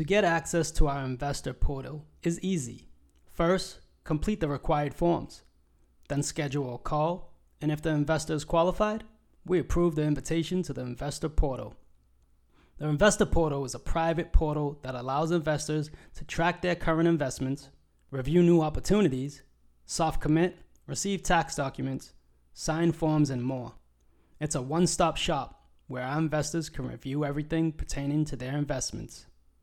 To get access to our investor portal is easy. First, complete the required forms. Then schedule a call, and if the investor is qualified, we approve the invitation to the investor portal. The investor portal is a private portal that allows investors to track their current investments, review new opportunities, soft commit, receive tax documents, sign forms, and more. It's a one-stop shop where our investors can review everything pertaining to their investments.